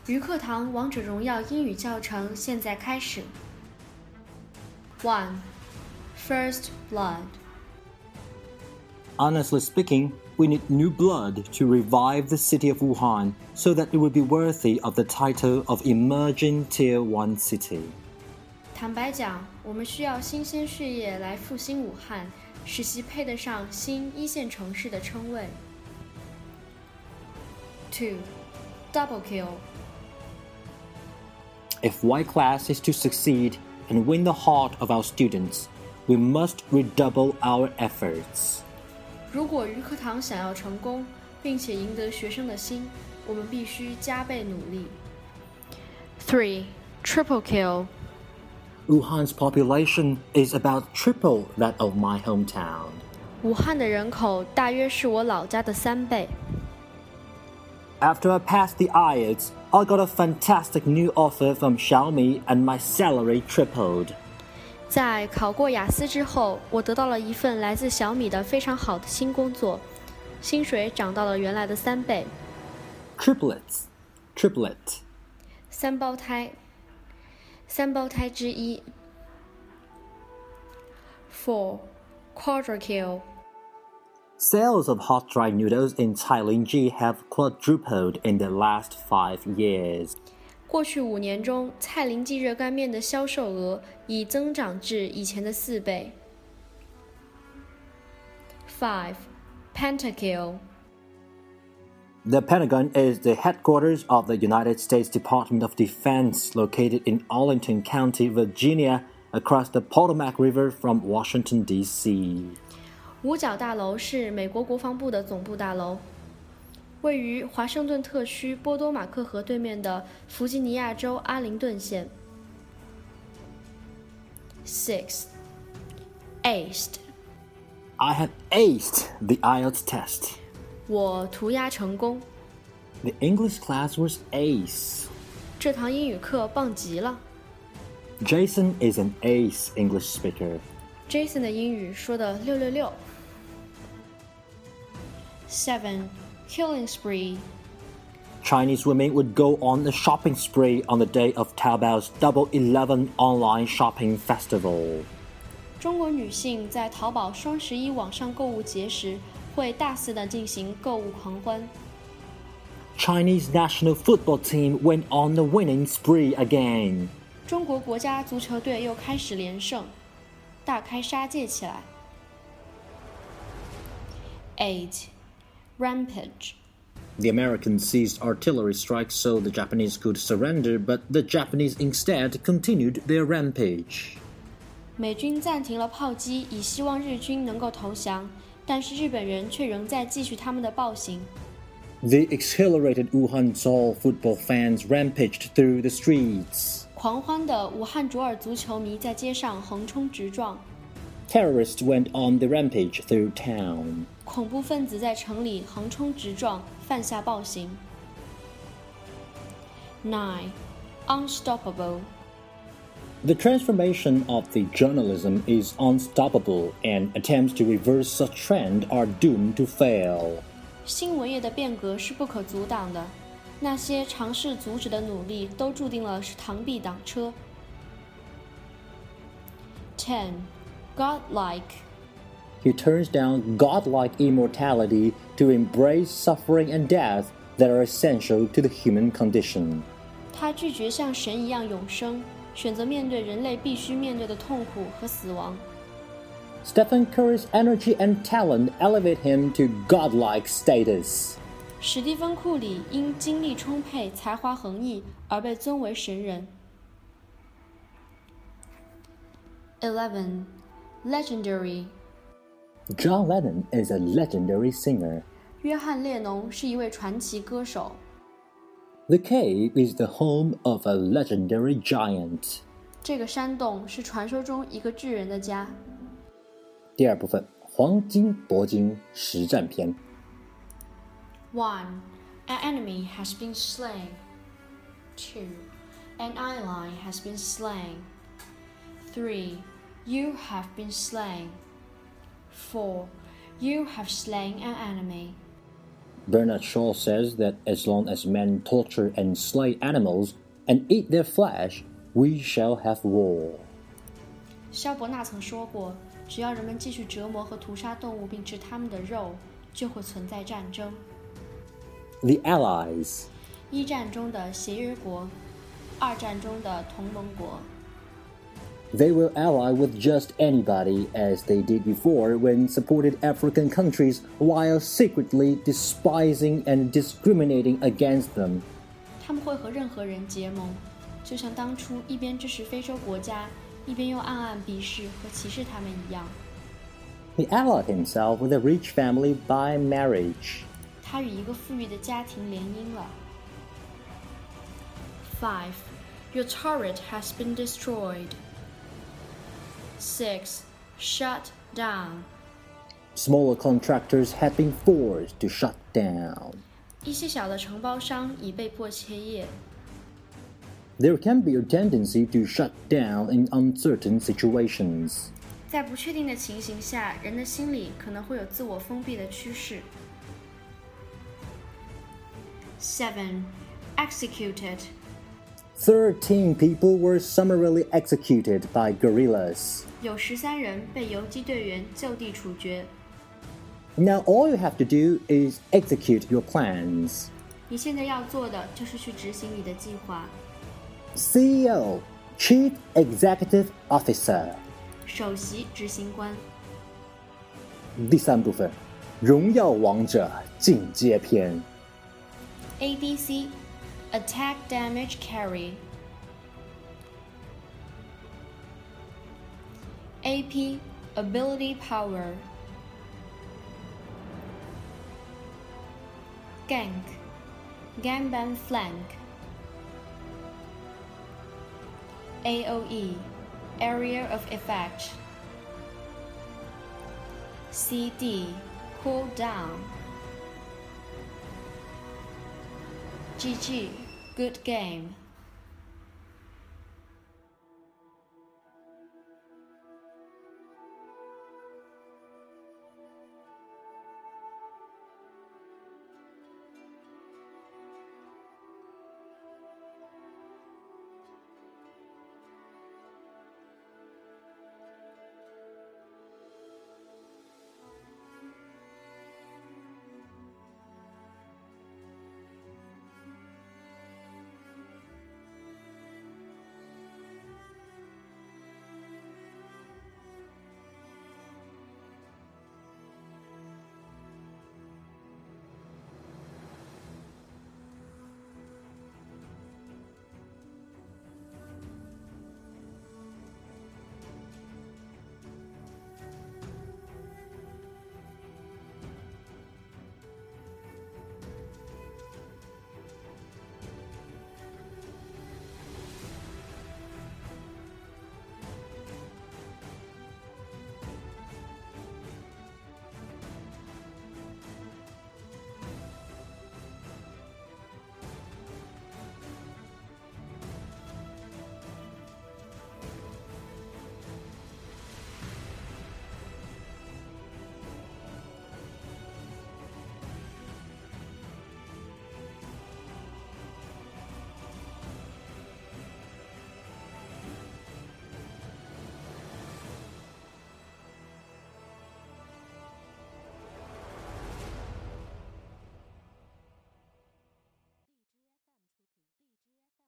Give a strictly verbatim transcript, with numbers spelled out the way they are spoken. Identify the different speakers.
Speaker 1: 鱼课堂王者荣耀英语教程现在开始。one. First blood.
Speaker 2: Honestly speaking, we need new blood to revive the city of Wuhan so that it will be worthy of the title of emerging Tier one city.
Speaker 1: 坦白讲，我们需要新鲜血液来复兴武汉，使其配得上新一线城市的称谓。two. Double kill.
Speaker 2: If Y class is to succeed and win the heart of our students, we must redouble our efforts.
Speaker 1: 如果鱼课堂想要成功，并且赢得学生的心，我们必须加倍努力。three. Triple kill.
Speaker 2: Wuhan's population is about triple that of my hometown.
Speaker 1: 武汉的人口大约是我老家的三倍。
Speaker 2: After I passed the I E L T S, I got a fantastic new offer from Xiaomi and my salary tripled.
Speaker 1: 在考过雅思之后，我得到了一份来自小米的非常好的新工作，薪水涨到了原来的三倍。
Speaker 2: Triplets, triplet.
Speaker 1: 三胞胎，三胞胎之一。four. Quadra kill.
Speaker 2: Sales of hot-dry noodles in Cailingji have quadrupled in the last five years.
Speaker 1: 过去五年中，蔡林记热干面的销售额已增长至以前的四倍。five. Pentakill.
Speaker 2: The Pentagon is the headquarters of the United States Department of Defense located in Arlington County, Virginia, across the Potomac River from Washington, D C.
Speaker 1: 五角大楼是美国国防部的总部大楼，位于华盛顿特区波多马克河对面的弗吉尼亚州阿灵顿县。six. Aced.
Speaker 2: I have aced the I E L T S test.
Speaker 1: 我涂鸦成功。
Speaker 2: The English class was ace.
Speaker 1: 这堂英语课棒极了。
Speaker 2: Jason is an ace English speaker.
Speaker 1: Jason 的英语说的六六六。seven. Killing spree.
Speaker 2: Chinese women would go on a shopping spree on the day of Taobao's Double Eleven online shopping festival.
Speaker 1: 中国女性在淘宝双十一网上购物节时，会大肆地进行购物狂欢。
Speaker 2: Chinese national football team went on the winning spree again.
Speaker 1: 中国国家足球队又开始连胜，大开杀戒起来。eight. Rampage.
Speaker 2: The Americans ceased artillery strikes so the Japanese could surrender, but the Japanese instead continued their rampage.
Speaker 1: 美军暂停了炮击，以希望日军能够投降，但是日本人却仍在继续他们的暴行。
Speaker 2: The exhilarated Wuhan Seoul football fans rampaged through the streets.
Speaker 1: 狂欢的武汉卓尔足球迷在街上横冲直撞。
Speaker 2: Terrorists went on the rampage through town.
Speaker 1: 恐怖分子在城里横冲直撞，犯下暴行。nine. Unstoppable.
Speaker 2: The transformation of the journalism is unstoppable, and attempts to reverse such trend are doomed to fail.
Speaker 1: 新闻业的变革是不可阻挡的，那些尝试阻止的努力都注定了是螳臂挡车。ten. Godlike.
Speaker 2: He turns down godlike immortality to embrace suffering and death that are essential to the human condition.
Speaker 1: 他拒绝像神一样永生，选择面对人类必须面对的痛苦和死亡。
Speaker 2: Stephen Curry's energy and talent elevate him to godlike status.
Speaker 1: 史蒂芬·库里因精力充沛、才华横溢而被尊为神人。eleven. Legendary.
Speaker 2: John Lennon is a legendary singer.
Speaker 1: 约翰·列侬是一位传奇歌手。
Speaker 2: The cave is the home of a legendary giant.
Speaker 1: 这个山洞是传说中一个巨人的家。
Speaker 2: 第二部分，黄金铂金实战篇。
Speaker 1: one. An enemy has been slain. two. An ally has been slain. three. You have been slain. four. You have slain an enemy.
Speaker 2: Bernard Shaw says that as long as men torture and slay animals and eat their flesh, we shall have war.
Speaker 1: 萧伯纳曾说过，只要人们继续折磨和屠杀动物并吃它们的肉，就会存在战争。
Speaker 2: The Allies.
Speaker 1: 一战中的协约国，二战中的同盟国。
Speaker 2: They will ally with just anybody, as they did before when supported African countries while secretly despising and discriminating against them.
Speaker 1: 他们会和任何人结盟，就像当初一边支持非洲国家，一边又暗暗鄙视和歧视他们一样。
Speaker 2: He allied himself with a rich family by marriage.
Speaker 1: 他与一个富裕的家庭联姻了。Five, your turret has been destroyed. Six, shut down.
Speaker 2: Smaller contractors had been forced to shut down.
Speaker 1: 一些小的承包商已被迫歇业。
Speaker 2: There can be a tendency to shut down in uncertain situations.
Speaker 1: 在不确定的情形下，人的心里可能会有自我封闭的趋势。Seven, executed.
Speaker 2: Thirteen people were summarily executed by guerrillas.
Speaker 1: 有十三人被游击队员就地处决。
Speaker 2: Now all you have to do is execute your plans.
Speaker 1: 你现在要做的就是去执行你的计划。
Speaker 2: C E O, Chief Executive Officer.
Speaker 1: 首席执行官。
Speaker 2: 第三部分，荣耀王者进阶篇。
Speaker 1: A D C, attack damage carry. A P, ability power. Gank, gangbang flank. A O E, area of effect. C D, cool down. G G, good game.